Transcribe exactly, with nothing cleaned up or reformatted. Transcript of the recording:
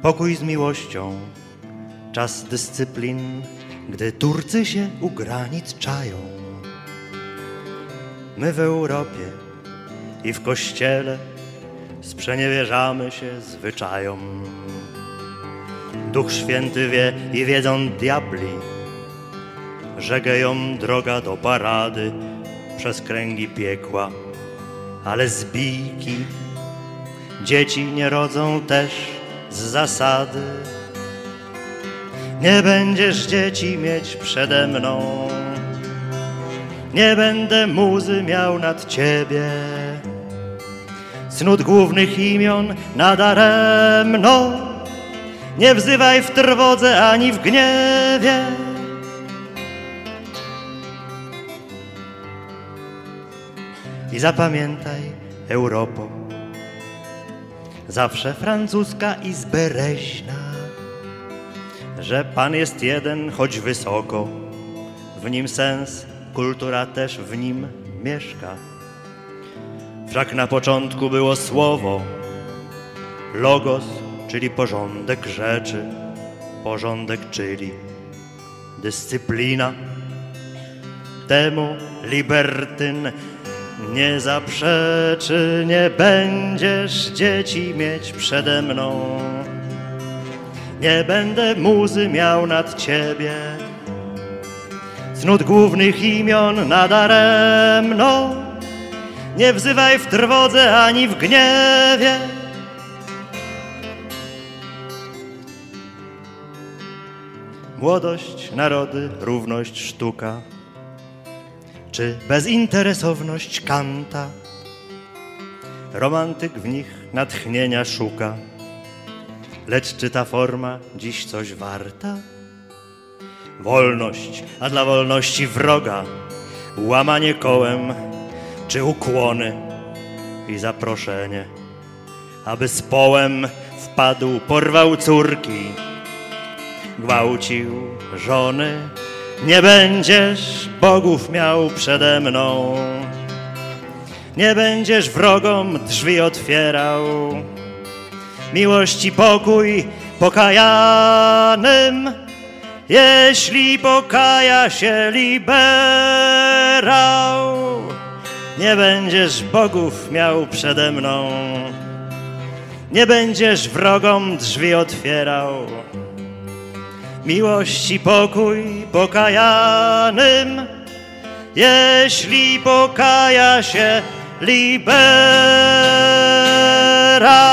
pokój z miłością, czas dyscyplin, gdy Turcy się u granic czają. My w Europie i w Kościele sprzeniewierzamy się zwyczajom. Duch Święty wie i wiedzą diabli, że gejom droga do parady przez kręgi piekła, ale zbijki dzieci nie rodzą też z zasady. Nie będziesz dzieci mieć przede mną, nie będę muzy miał nad ciebie, cnót głównych imion nadaremno, nie wzywaj w trwodze ani w gniewie. I zapamiętaj, Europo, zawsze francuska i zbereźna, że Pan jest jeden, choć wysoko, w nim sens, kultura też w nim mieszka. Wszak na początku było słowo, logos, czyli porządek rzeczy, porządek, czyli dyscyplina. Temu libertyn nie zaprzeczy, nie będziesz dzieci mieć przede mną, nie będę muzy miał nad ciebie, cnót głównych imion nadaremno, nie wzywaj w trwodze ani w gniewie. Młodość, narody, równość, sztuka, czy bezinteresowność Kanta? Romantyk w nich natchnienia szuka, lecz czy ta forma dziś coś warta? Wolność, a dla wolności wroga, łamanie kołem, czy ukłony i zaproszenie, aby z połem wpadł, porwał córki, gwałcił żony. Nie będziesz bogów miał przede mną, nie będziesz wrogom drzwi otwierał, miłości pokój pokajanym, jeśli pokaja się liberał. Nie będziesz bogów miał przede mną, nie będziesz wrogom drzwi otwierał, miłości pokój pokajanym, jeśli pokaja się liberał.